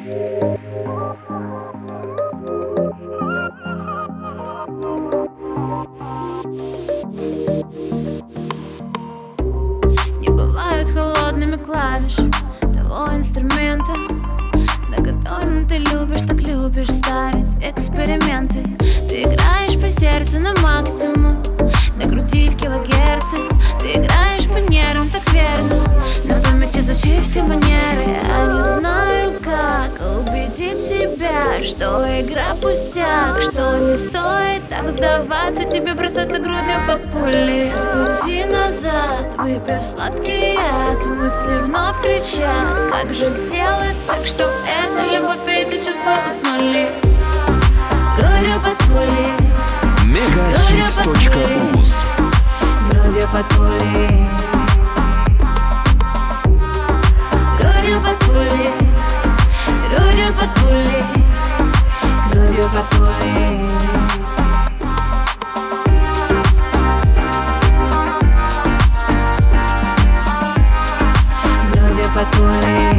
Не бывают холодными клавиши того инструмента, на котором ты любишь, так любишь ставить эксперименты. Ты играешь по сердцу на максимум, накрутив килогерцы. Ты играешь по нервам так верно, на память изучив все манеры. Я не знаю, как убедить себя, что игра пустяк, что не стоит так сдаваться, тебе бросаться грудью под пули. Пути назад, выпив сладкий яд, мысли вновь кричат: как же сделать так, чтоб эта любовь и эти чувства уснули? Грудью под пули, Megahits.uz. грудью под пули, грудью под пули, грудью под пули, грудью под пули. Грудью под пули.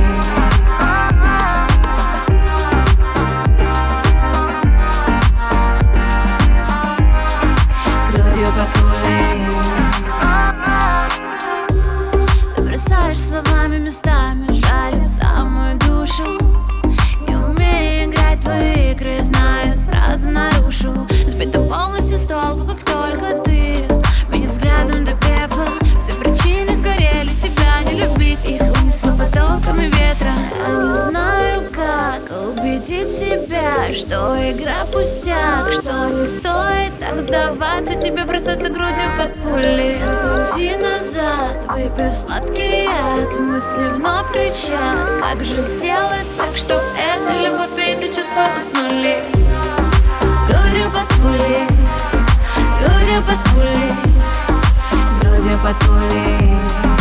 Ты бросаешь словами местами, жаль в самую душу. Не умею играть твои игры, знаю, сразу нарушу. Сбита полностью с толку, как только ты меня взглядом до пепла. Все причины сгорели, тебя не любить, их унесло потоками ветра. Я не знаю, как убедить себя, что игра пустяк, что не стоит так сдаваться, тебе бросаться грудью под пули. Пути назад, выпив сладкий яд, мысли вновь кричат: как же сделать так, чтоб эта любовь и эти чувства уснули? Грудью под пули, грудью под пули, грудью под пули,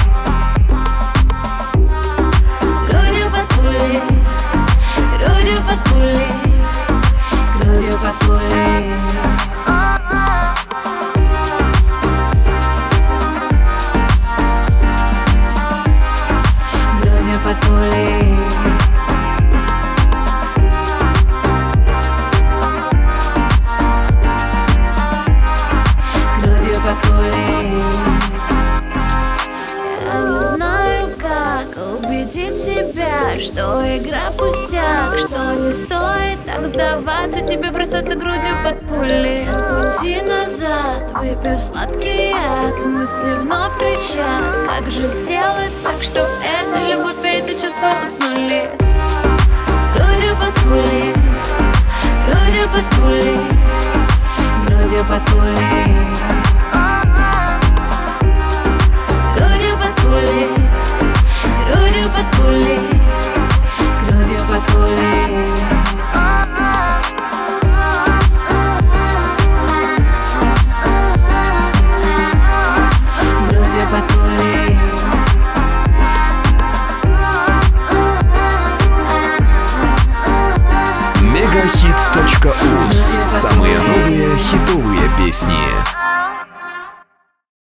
грудью под пули, грудью под пули, грудью под пули. Грудью под пули. Грудью под пули. Я не знаю, как убедить себя, что игра пустяк, что не стоит так сдаваться, тебе бросаться грудью под пули. Пути назад, выпив сладкий яд, мысли вновь кричат: как же сделать так, чтоб эта любовь и эти чувства уснули? Грудью под пули, грудью под пули, грудью под пули.